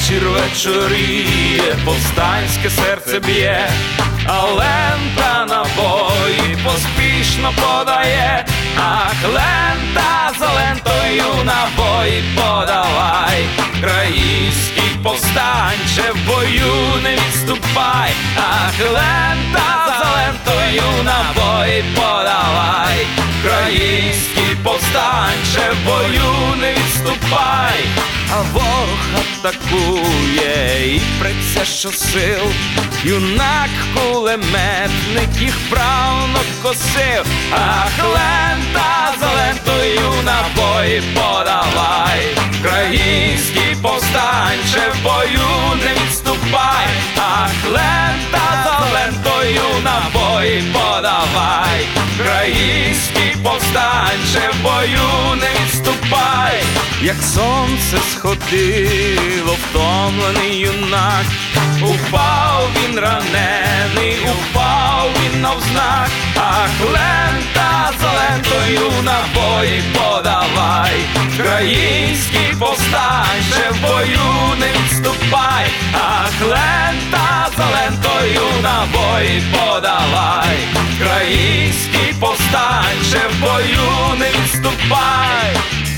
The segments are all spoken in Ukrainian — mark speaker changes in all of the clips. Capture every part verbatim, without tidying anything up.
Speaker 1: вечір вечоріє, повстанське серце б'є, а лента набої поспішно подає. Ах, лента за лентою набої подавай, країнський повстанче, в бою не відступай. Ах, лента за лентою набої подавай, країнський повстанче, в бою не відступай. А ворог атакує і преться щосил, юнак кулеметник їх вправно косив. Ах, лента за лентою набої подавай, країнський повстанче, в бою не відступай. Ах, лента за лентою набої подавай, країнський повстанче, в бою не відступай. Як сонце сходило, втомлений юнак, упав він ранений, упав він навзнак. Ах, лента за лентою набої подавай, країнський повстанче, в бою не відступай. Ах, лента за лентою набої подавай, країнський повстанче, в бою не відступай.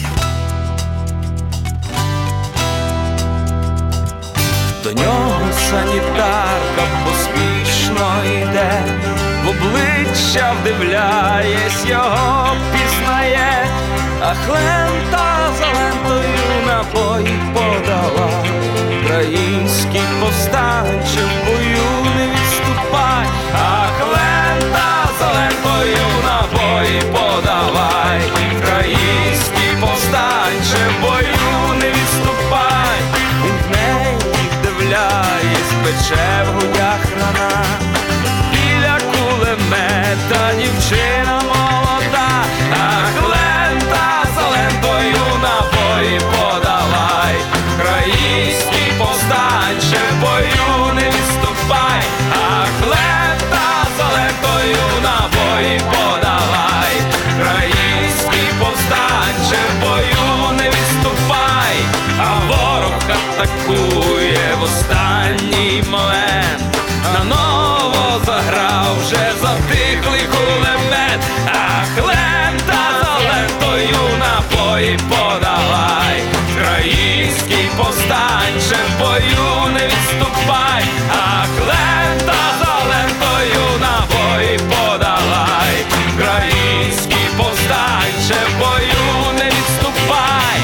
Speaker 1: До нього санітарка поспішно йде, в обличчя вдивляєсь, його пізнає. Ах, лента за лентою набої подавай, український повстанче, в бою не відступай. Ах, лента за лентою набої подавай, український повстанче, в бою не відступай. Він в неї вдивляєсь, пече в грудях рана, біля кулемета дівчина молода. Ах, лента за лентою набої подавай, український повстанче, в бою не відступай. Ах, лента за лентою набої подавай, український повстанче, в бою не відступай. А ворог атакує в останній момент, наново заграв вже затихлий кулемет. Ах, лента за лентою набої подавай, український повстанче, в бою не відступай. Ах, лента за лентою набої подавай, український повстанче, в бою не відступай.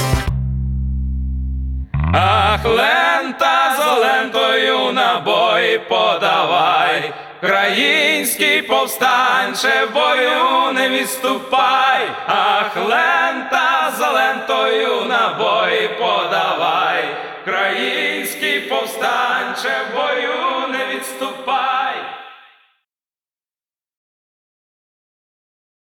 Speaker 1: Ах, лента за лентою набої подавай, український повстанче, в бою не відступай. Ах, лента за лентою набої подавай, український повстанче, в бою не відступай.